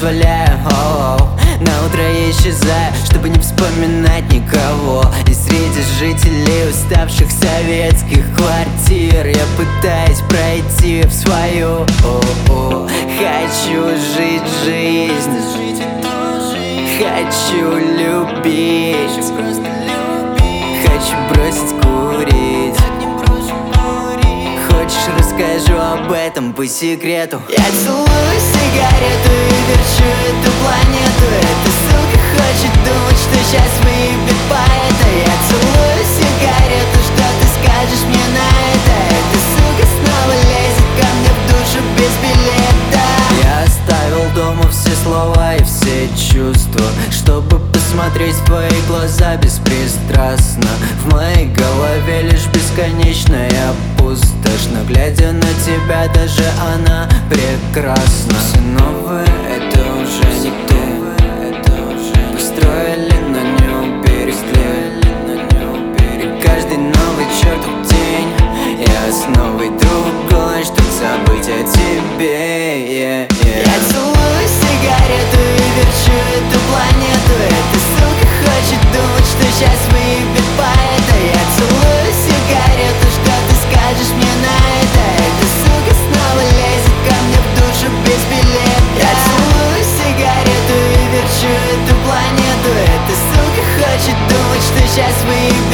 позволяю, на утро я исчезаю, чтобы не вспоминать никого. И среди жителей уставших советских квартир я пытаюсь пройти в свою. Хочу жить жизнь, хочу любить, хочу бросить курить. Хочешь, расскажу об этом по секрету? Я целую сигарету и верчу эту планету. Эта сука хочет думать, что сейчас выебет поэта. Я целую сигарету, что ты скажешь мне на это? Эта сука снова лезет ко мне в душу без билета. Я оставил дома все слова и все чувства, чтобы посмотреть в твои глаза беспристрастно. В моей голове лишь бесконечная пустошь, но глядя на тебя даже она прекрасна. Все новое — это уже не ты. Построили на нем перестрель. И каждый новый чертов день я снова другой, чтоб забыть о тебе. Я целую сигарету и верчу эту планету. Эта сука хочет думать, что сейчас выебет поэта. Я целую сигарету, что ты скажешь мне на это? Эта сука снова лезет ко мне в душу без билета. Я целую сигарету и верчу эту планету. Эта сука хочет думать, что сейчас выебет